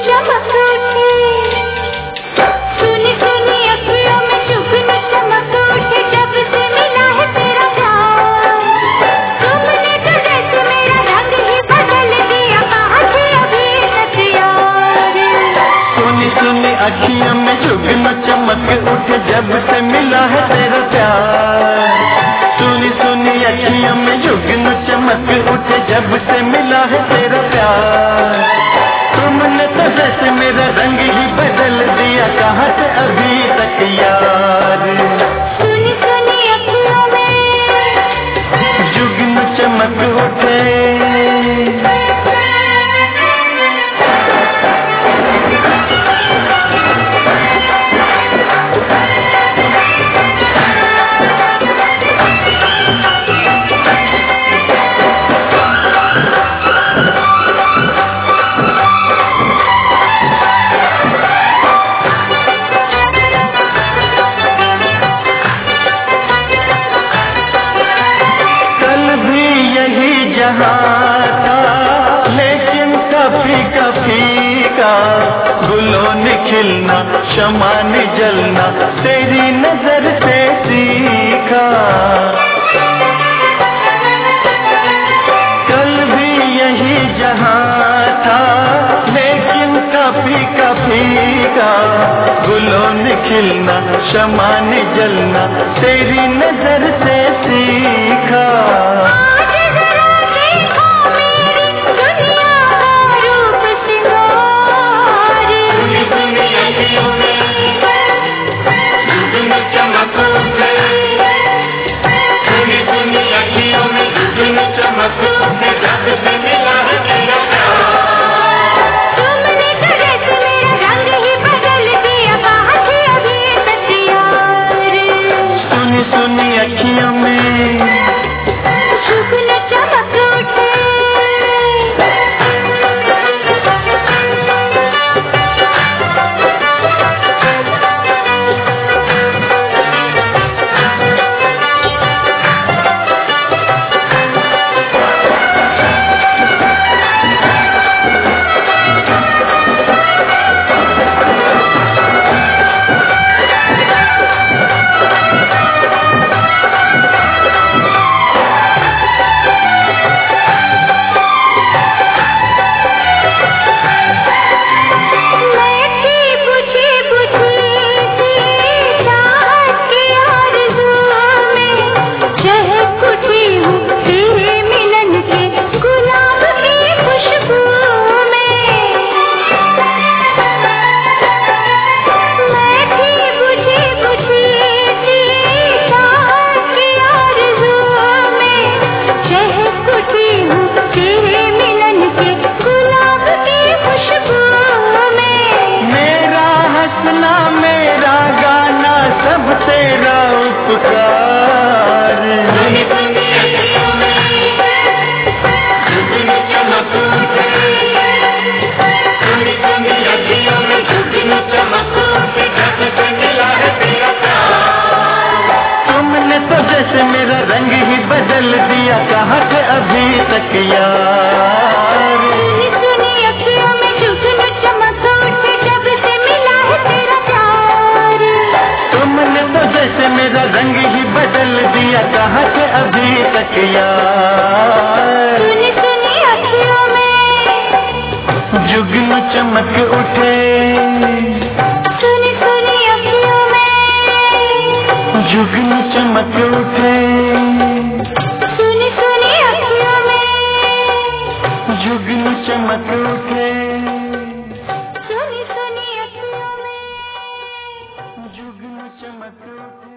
चमक उठे, सुनी सुनी अखियों में जुगनू चमक उठे, जब से मिला है तेरा प्यार। तुमने तो जैसे मेरा रंग ही बदल दिया, कहाँ थे अभी तक यार। सुनी सुनी अखियों में जुगनू चमक उठे, जब से मिला है तेरा प्यार। सुनी सुनी अखियों में जुगनू चमक उठे, जब से मिला है तेरा प्यार। तुमने तो जैसे मेरा रंग ही बदल दिया, कहाँ से अभी तक यार। सुनी सुनी अखियों में जुगनू चमक उठे। लेकिन कभी कभी का गुलों ने खिलना, शमा ने जलना, तेरी नजर से सीखा। कल भी यही जहां था, लेकिन कभी कभी का गुलों ने खिलना, शमा ने जलना, तेरी नजर से सीखा। मेरा रंग ही बदल दिया, कहाँ थे अभी तक यार। सुनी अखियों में जुगनू चमक उठे, जब से मिला है तेरा प्यार। तुमने तो जैसे मेरा रंग ही बदल दिया, कहाँ थे अभी तक यार। सुनी सुनी अखियों में जुगनू चमक उठे, सुनी सुनी अखियों में जुगनू चमक उठे, सुनी सुनी अखियों में जुगनू चमक उठे, सुनी सुनी अखियों में जुगनू चमक उठे।